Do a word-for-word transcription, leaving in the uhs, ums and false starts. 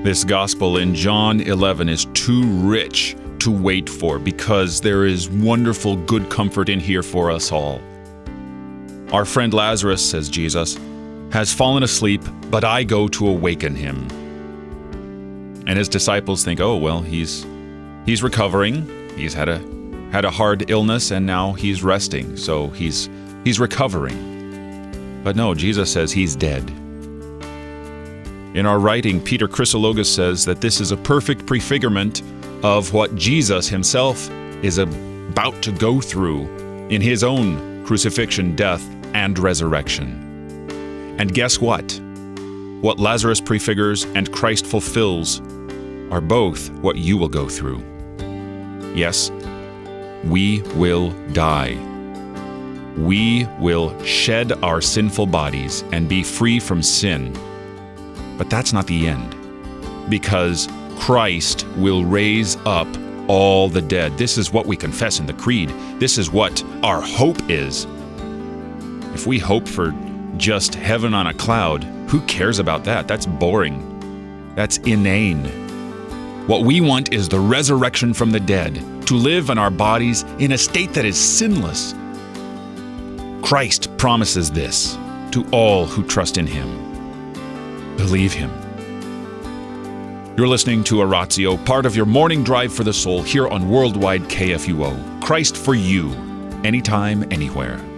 This gospel in John eleven is too rich to wait for because there is wonderful good comfort in here for us all. Our friend Lazarus, says Jesus, has fallen asleep, but I go to awaken him. And his disciples think, oh, well, he's he's recovering. He's had a had a hard illness and now he's resting, so he's he's recovering. But no, Jesus says he's dead. In our writing, Peter Chrysologus says that this is a perfect prefigurement of what Jesus himself is about to go through in his own crucifixion, death, and resurrection. And guess what? What Lazarus prefigures and Christ fulfills are both what you will go through. Yes, we will die. We will shed our sinful bodies and be free from sin. But that's not the end, because Christ will raise up all the dead. This is what we confess in the Creed. This is what our hope is. If we hope for just heaven on a cloud, who cares about that? That's boring. That's inane. What we want is the resurrection from the dead, to live in our bodies in a state that is sinless. Christ promises this to all who trust in him. Believe him. You're listening to Oratio, part of your morning drive for the soul here on Worldwide K F U O. Christ for you, anytime, anywhere.